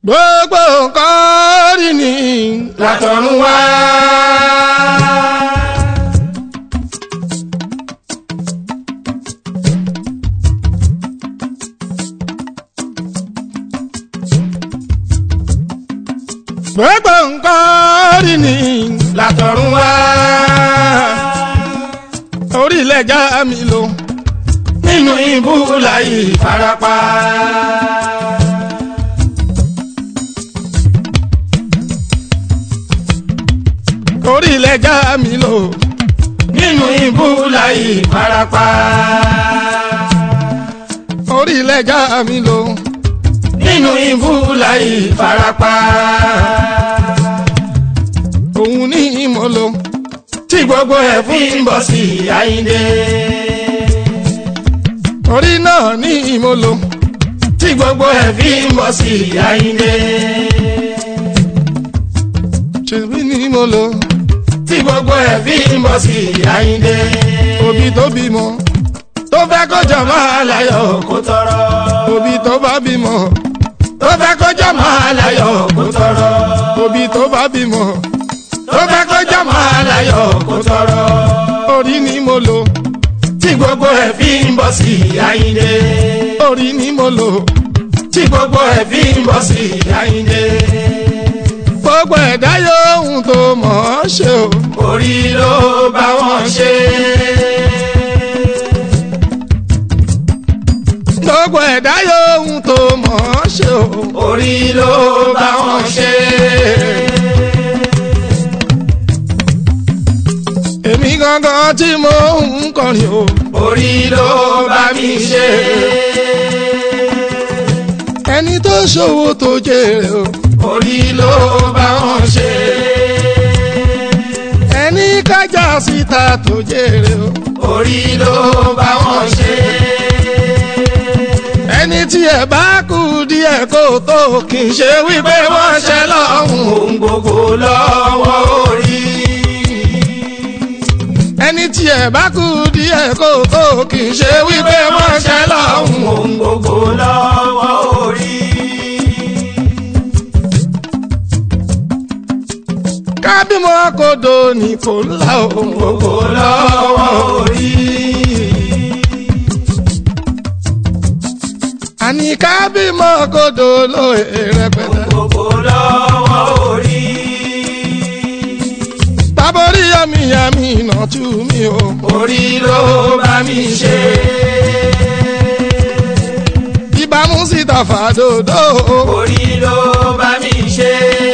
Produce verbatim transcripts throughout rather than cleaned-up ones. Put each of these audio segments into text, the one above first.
gbogbo nǹkan rí ni látọ̀run wá. gbogbo nǹkan rí ni látọ̀run wá. orílẹ̀ já mi lò nínú ibú láì farapa. orílẹ̀ já mi lò nínú ibú láì farapa. orílẹ̀ já mi lò nínú ibú láì farapa. òun ní ìmọ̀lò tí gbogbo ẹ̀ fi ń bọ̀ sí Àyìndé. orí náà ní ìmọ̀lò tí gbogbo ẹ̀ fi ń bọ̀ sí Àyìndé. ṣèbí ní ìmọ̀lò tí gbogbo ẹ̀ fi ń bọ̀ sí Àyìndé. òbí tó bímọ tó fẹ́ kọjá máa láyọ̀ kó tọrọ. òbí tó bá bímọ tó fẹ́ kọjá máa láyọ̀ kó tọrọ. òbí tó bá bímọ tó fẹ́ kọjá máa láyọ̀ kó tọrọ. orí ni mo lò tí gbogbo ẹ̀ fi ń bọ̀ sí Àyìndé. orí ni mo lò tí gbogbo ẹ̀ fi ń bọ̀ sí Àyìndé. gbogbo ẹ̀dá yòówù tó mọ̀ ọ́ ṣe o. orí ló bá wọn ṣe. gbogbo ẹ̀dá yòówù tó mọ̀ ọ́ ṣe o. orí ló bá wọn ṣe. èmi gangan tí mo ń kọrin o. orí ló bá mi ṣe. ẹni tó ṣòwò tó jèrè o. orí ló bá wọn ṣe. ẹni kájà síta tó jèrè o. orí ló bá wọn ṣe. ẹni tí ẹ bá kú díẹ̀ kó tó kì í ṣe wípé wọ́n ṣe lọ́hùn ohun gbogbo lọ́wọ́ orí. ẹni tí ẹ bá kú díẹ̀ kó tó kì í ṣe wípé wọ́n ṣe lọ́hùn ohun gbogbo lọ́wọ́ orí. kábímọ kodo ní kò ńlá ohun gbogbo lọ́wọ́ orí. àní kábímọ kodo lóye rẹpẹtẹ. ohun gbogbo lọ́wọ́ orí. tábórí yàmí yàmí iná tú mi o. orí ló bá mi ṣe. ìbámu síta fàdòdò. orí ló bá mi ṣe.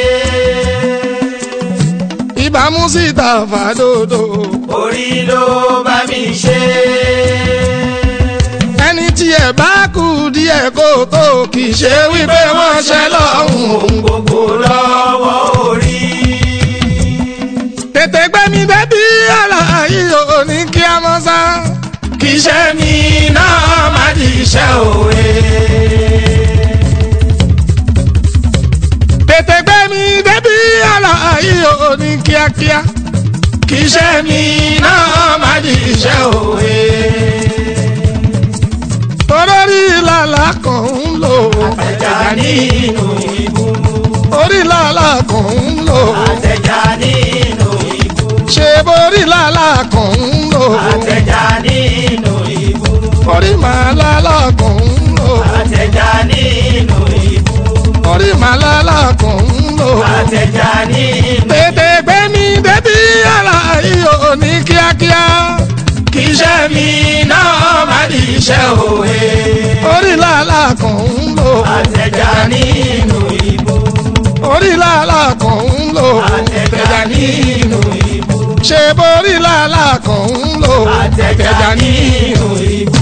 ìbámu síta fàdòdò. orí ló bá mi ṣe. ẹni tí ẹ bá kú díẹ̀ kó tó kì í ṣe wípé wọ́n ṣe lọ́hùn ohun gbogbo lọ́wọ́ orí. tètè gbẹ́mi bẹ́bí aláàyè ò ní kí a mọ́ sá. kì í ṣe mi náà má di iṣẹ́ òwe. tètè gbẹ́mi bẹ́bí aláàyè ò ní kíákíá. kì í ṣe mi náà má di iṣẹ́ òwe. orí làlá kan ń lò. àtẹ̀já nínú ibú. orí làlá kan ń lò. àtẹ̀já nínú ibú. ṣé borí làlá kan ń lò. àtẹ̀já nínú ibú. orí màá làlá kan ń lò. àtẹ̀já nínú ibú. orí màá làlá kan ń lò. àtẹ̀já nínú ibú. tètè gbé mi débi aláàyè ò ní kíákíá. kì í ṣe mi náà má di iṣẹ́ òwe. orí làlá kan ń lò. àtẹ̀já nínú ibú. orí làlá kan ń lò. àtẹ̀já nínú ibú. ṣé borí làlá kan ń lò. àtẹ̀já nínú ibú.